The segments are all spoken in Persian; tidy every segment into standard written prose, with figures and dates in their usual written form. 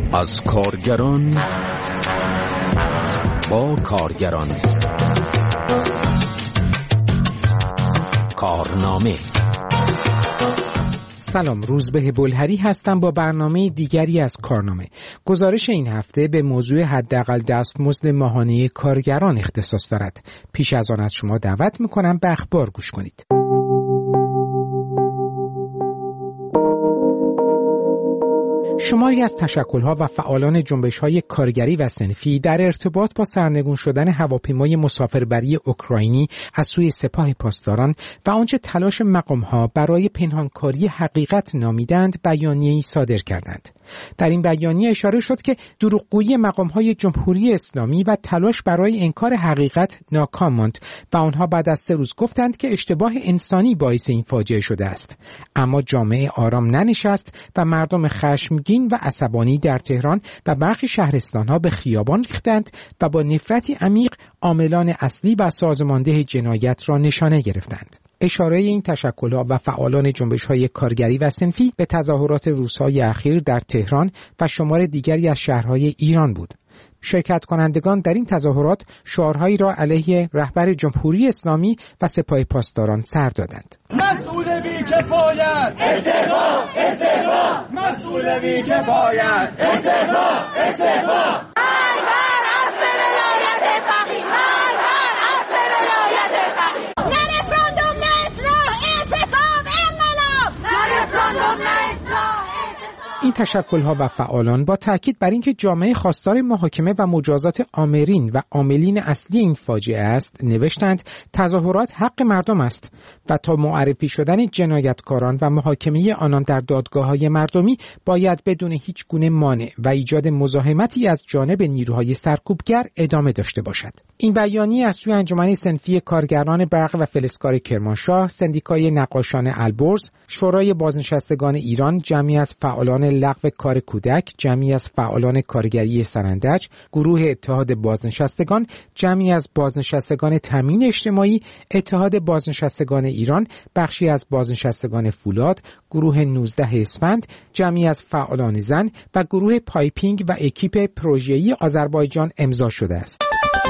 از کارگران با کارگران. کارنامه. سلام، روزبه بلهری هستم با برنامه دیگری از کارنامه. گزارش این هفته به موضوع حداقل دستمزد ماهانه کارگران اختصاص دارد. پیش از آن از شما دعوت میکنم به اخبار گوش کنید. شماری از تشکل‌ها و فعالان جنبش‌های کارگری و صنفی در ارتباط با سرنگون شدن هواپیمای مسافربری اوکراینی از سوی سپاه پاسداران و آنچه تلاش مقام‌ها برای پنهانکاری حقیقت نامیدند بیانیه‌ای صادر کردند. در این بیانیه اشاره شد که دروغگویی مقام‌های جمهوری اسلامی و تلاش برای انکار حقیقت ناکام ماند و آنها بعد از 3 روز گفتند که اشتباه انسانی باعث این فاجعه شده است. اما جامعه آرام ننشست و مردم خشمگین و عصبانی در تهران و برخی شهرستان‌ها به خیابان ریختند و با نفرتی عمیق عاملان اصلی و سازمانده جنایت را نشانه گرفتند. اشاره این تشکل‌ها و فعالان جنبش‌های کارگری و صنفی به تظاهرات روزهای اخیر در تهران و شمار دیگری از شهرهای ایران بود. شرکت کنندگان در این تظاهرات شعارهایی را علیه رهبر جمهوری اسلامی و سپاه پاسداران سر دادند. مسئول بی‌کفایت استعفا، استعفا، مسئول بی‌کفایت استعفا، استعفا. این تشکل‌ها و فعالان با تاکید بر اینکه جامعه خواستار محاکمه و مجازات آمرین و عاملین اصلی این فاجعه است، نوشتند تظاهرات حق مردم است و تا معرفی شدن جنایتکاران و محاکمه آنان در دادگاه‌های مردمی باید بدون هیچ گونه مانع و ایجاد مزاحمتی از جانب نیروهای سرکوبگر ادامه داشته باشد. این بیانیه از سوی انجمن صنفی کارگران برق و فلزکار کرمانشاه، سندیکای نقاشان البرز، شورای بازنشستگان ایران، جمعی از فعالان لغو کار کودک، جمعی از فعالان کارگری سرندج، گروه اتحاد بازنشستگان، جمعی از بازنشستگان تامین اجتماعی، اتحاد بازنشستگان ایران، بخشی از بازنشستگان فولاد، گروه 19 اسفند، جمعی از فعالان زن و گروه پایپینگ و اکیپ پروژه‌ای آذربایجان امضا شده است.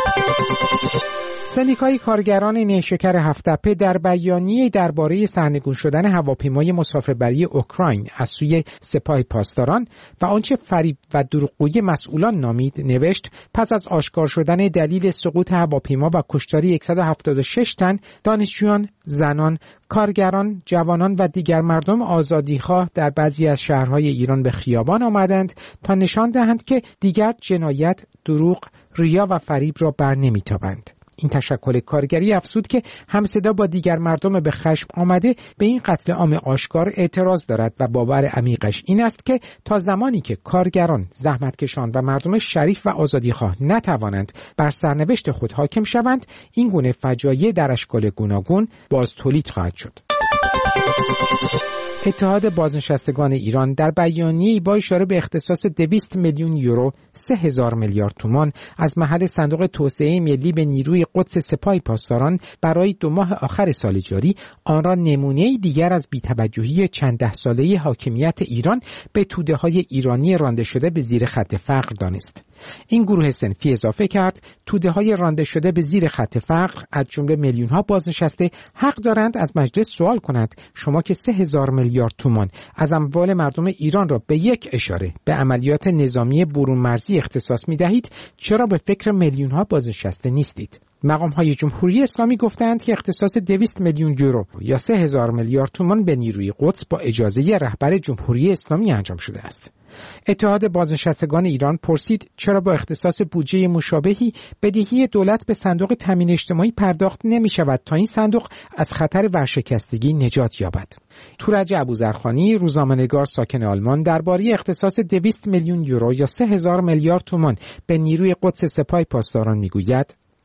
سندیکای کارگران نیشکر هفت‌تپه در بیانیه درباره سرنگون شدن هواپیمای مسافربری اوکراین از سوی سپاه پاسداران و آنچه فریب و دروغگویی مسئولان نامید نوشت: پس از آشکار شدن دلیل سقوط هواپیما و کشتاری 176 تن دانشجویان، زنان، کارگران، جوانان و دیگر مردم آزادیخواه در بعضی از شهرهای ایران به خیابان آمدند تا نشان دهند که دیگر جنایت، دروغ، ریا و فریب را بر نمی‌تابند. این تشکل کارگری افزود که همصدا با دیگر مردم به خشم آمده به این قتل عام آشکار اعتراض دارد و باور عمیقش این است که تا زمانی که کارگران، زحمتکشان و مردم شریف و آزادیخواه نتوانند بر سرنوشت خود حاکم شوند، این گونه فجایع در اشکال گوناگون باز تولید خواهد شد. اتحاد بازنشستگان ایران در بیانیه‌ای با اشاره به اختصاص 200 میلیون یورو 3000 میلیارد تومان از محل صندوق توسعه ملی به نیروی قدس سپاه پاسداران برای 2 ماه آخر سال جاری آن را نمونه‌ای دیگر از بی‌توجهی چند ده ساله حاکمیت ایران به توده‌های ایرانی رانده شده به زیر خط فقر دانست. این گروه صنفی اضافه کرد توده‌های رانده شده به زیر خط فقر از جمله میلیون‌ها بازنشسته حق دارند از مجلس سوال کنند شما که 3000 میلیارد تومان از اموال مردم ایران را به یک اشاره به عملیات نظامی برون مرزی اختصاص می‌دهید، چرا به فکر میلیون‌ها بازنشسته نیستید؟ مقام‌های جمهوری اسلامی گفتند که اختصاص 200 میلیون یورو یا 3000 میلیارد تومان به نیروی قدس با اجازه رهبر جمهوری اسلامی انجام شده است. اتحاد بازنشستگان ایران پرسید چرا با اختصاص بودجه مشابهی بدهی دولت به صندوق تامین اجتماعی پرداخت نمی شود تا این صندوق از خطر ورشکستگی نجات یابد. تورج ابوذرخانی، روزنامه‌نگار ساکن آلمان، درباره اختصاص 200 میلیون یورو یا 3000 میلیارد تومان به نیروی قدس سپاه پاسداران میگوید: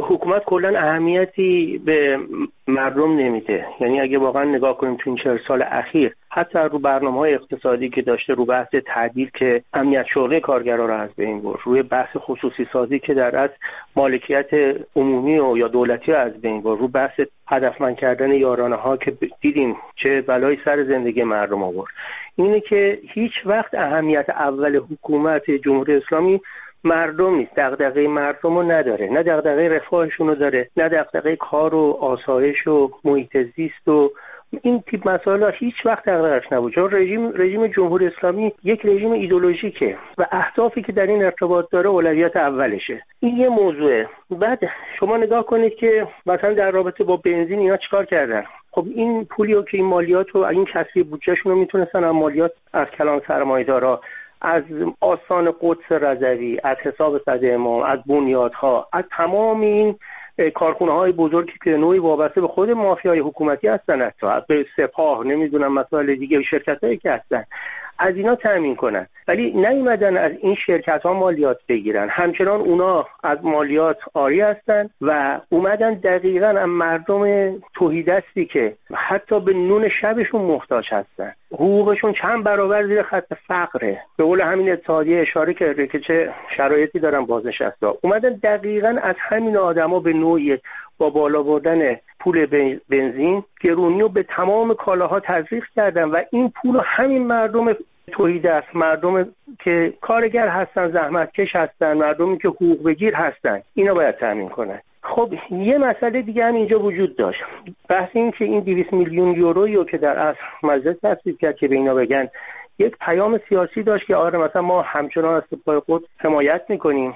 حکومت کلا اهمیتی به مردم نمیده. یعنی اگه واقعا نگاه کنیم تو این 40 سال اخیر، حتی رو برنامه‌های اقتصادی که داشته، رو بحث تعدیل که امنیت شغلی کارگرا رو از بین برد، روی بحث خصوصی سازی که در اصل مالکیت عمومی و یا دولتی رو از بین برد، رو بحث هدفمند کردن یارانه‌ها که دیدیم چه بلایی سر زندگی مردم آورد، اینه که هیچ وقت اهمیت اول حکومت جمهوری اسلامی مردم نیست. دغدغه مردم رو نداره، نه دغدغه رفاهشون رو داره، نه دغدغه کار و آسایش و محیط زیست و این تیپ مسائل هیچ وقت دغدغه‌اش نبود. چون رژیم جمهوری اسلامی یک رژیم ایدئولوژیکه و اهدافی که در این ارتباط داره اولویت اولشه. این یه موضوعه. بعد شما نگاه کنید که مثلا در رابطه با بنزین اینا چیکار کردن. خب این پولیو که این مالیات رو، این کسری بودجهشون رو میتونستن از مالیات از کلان سرمایه‌دارا، از آستان قدس رضوی، از حساب صدر امام، از بنیادها، از تمام این کارخونه‌های بزرگی که نوعی وابسته به خود مافیای حکومتی هستن، حتی به سپاه، نمیدونم مسائل دیگه، شرکتایی که هستن، از اینا تامین کنن. ولی نیومدن از این شرکت‌ها مالیات بگیرن. همچنان اونا از مالیات عاری هستن و اومدن دقیقاً از مردم تهیدستی که حتی به نون شبشون محتاج هستن، حقوقشون چند برابر زیر خط فقره، به قول همین اتحادیه اشاره کرده که چه شرایطی دارن بازنشسته، اومدن دقیقاً از همین آدما به نوعی با بالا بردن پول بنزین گرونی رو به تمام کالاها تزریق کردن و این پول همین مردم توحیدست، مردم که کارگر هستن، زحمتکش هستن، مردمی که حقوق بگیر هستن، اینا باید تامین کنن. خب یه مسئله دیگه هم اینجا وجود داشت، بحث این که این 200 میلیون یورویی که در اصل مجلس تصویب کرد که به اینا بگن، یک پیام سیاسی داشت که آره مثلا ما همچنان از سپاه قدس حمایت میکنیم.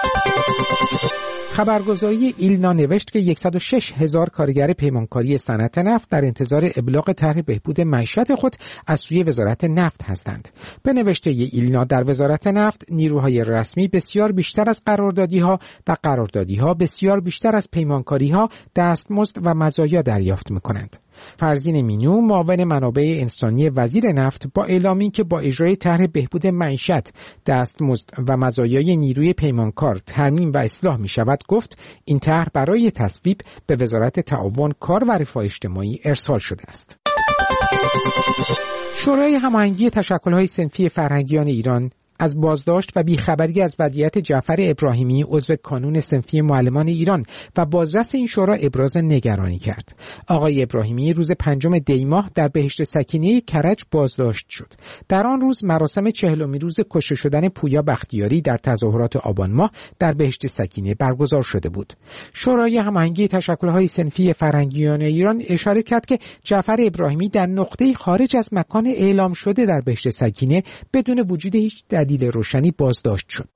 خبرگزاری ایلنا نوشت که 106,000 کارگر پیمانکاری صنعت نفت در انتظار ابلاغ طرح بهبود معیشت خود از سوی وزارت نفت هستند. به نوشته ایلنا، در وزارت نفت نیروهای رسمی بسیار بیشتر از قراردادی‌ها و قراردادی‌ها بسیار بیشتر از پیمانکاری‌ها دستمزد و مزایا دریافت می‌کنند. فرزین مینو، معاون منابع انسانی وزیر نفت، با اعلامی که با اجرای طرح بهبود معیشت دستمزد و مزایای نیروی پیمانکار ترمیم و اصلاح می شود گفت این طرح برای تصویب به وزارت تعاون، کار و رفاه اجتماعی ارسال شده است. شورای هماهنگی تشکل‌های صنفی فرهنگیان ایران از بازداشت و بیخبری از وضعیت جعفر ابراهیمی عضو کانون صنفی معلمان ایران و بازرس این شورا ابراز نگرانی کرد. آقای ابراهیمی روز 5 دی ماه در بهشت سکینه کرج بازداشت شد. در آن روز مراسم 40مین روز کشته شدن پویا بختیاری در تظاهرات آبان ماه در بهشت سکینه برگزار شده بود. شورای هماهنگی تشکل‌های صنفی فرهنگیان ایران اشاره کرد که جعفر ابراهیمی در نقطه خارج از مکان اعلام شده در بهشت سکینه بدون وجود هیچ دلیل روشنی بازداشت شد.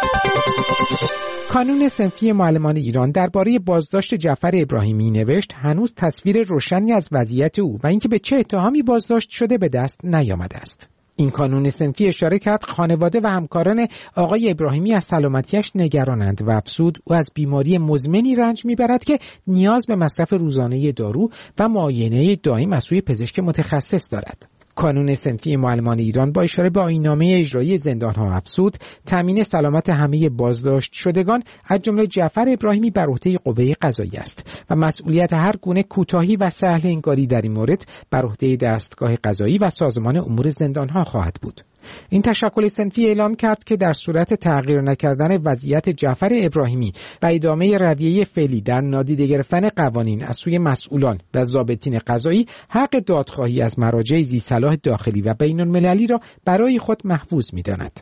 کانون صنفی معلمان ایران درباره بازداشت جعفر ابراهیمی نوشت هنوز تصویر روشنی از وضعیت او و اینکه به چه اتهامی بازداشت شده به دست نیامده است. این کانون صنفی اشاره کرد خانواده و همکاران آقای ابراهیمی از سلامتیش نگرانند و افزود او از بیماری مزمنی رنج میبرد که نیاز به مصرف روزانه دارو و معاینه دائم از سوی پزشک متخصص دارد. کانون صنفی معلمان ایران با اشاره به آیین‌نامه اجرایی زندان‌ها افزود تامین سلامت همه بازداشت شدگان از جمله جعفر ابراهیمی بر عهده قوه قضاییه است و مسئولیت هر گونه کوتاهی و سهل انگاری در این مورد بر عهده دستگاه قضایی و سازمان امور زندان‌ها خواهد بود. این تشکل صنفی اعلام کرد که در صورت تغییر نکردن وضعیت جعفر ابراهیمی و ادامه رویه فعلی در نادیده گرفتن قوانین از سوی مسئولان و ضابطین قضایی، حق دادخواهی از مراجع ذی صلاح داخلی و بین‌المللی را برای خود محفوظ می‌داند.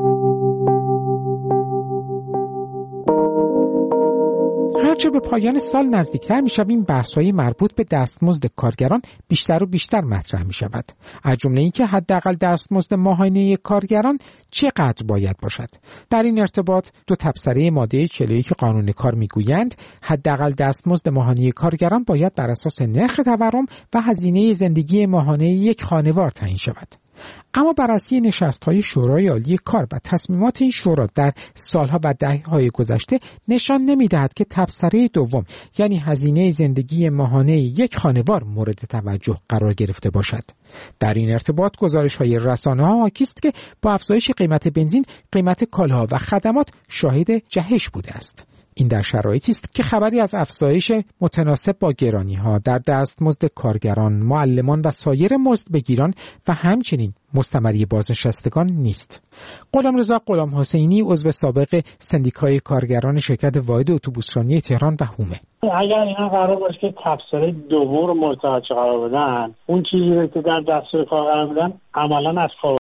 هرچه به پایان سال نزدیکتر می‌شویم بحث‌های مربوط به دستمزد کارگران بیشتر و بیشتر مطرح می‌شود. از جمله اینکه حداقل دستمزد ماهانه کارگران چقدر باید باشد. در این ارتباط دو تبصره ماده 41 قانون کار می‌گویند حداقل دستمزد ماهانه کارگران باید بر اساس نرخ تورم و هزینه زندگی ماهانه یک خانوار تعیین شود. اما بررسی نشست‌های شورای عالی کار و تصمیمات این شورا در سالها و دهه‌های گذشته نشان نمی‌دهد که تبصره دوم، یعنی هزینه زندگی ماهانه یک خانوار، مورد توجه قرار گرفته باشد. در این ارتباط گزارش‌های رسانه‌ها حاکی است که با افزایش قیمت بنزین، قیمت کالاها و خدمات شاهد جهش بوده است. این در شرایطی است که خبری از افزایش متناسب با گرانی‌ها در دستمزد کارگران، معلمان و سایر مزدبگیران و همچنین مستمری بازنشستگان نیست. غلامرضا غلامحسینی عضو سابق سندیکای کارگران شرکت واحد اتوبوسرانی تهران و هومه: اگر اینا قرار باشه که تبصره دوم رو مرتهاچه قرار بدن، اون چیزی رو که در دستور کار قرار بدن عملاً از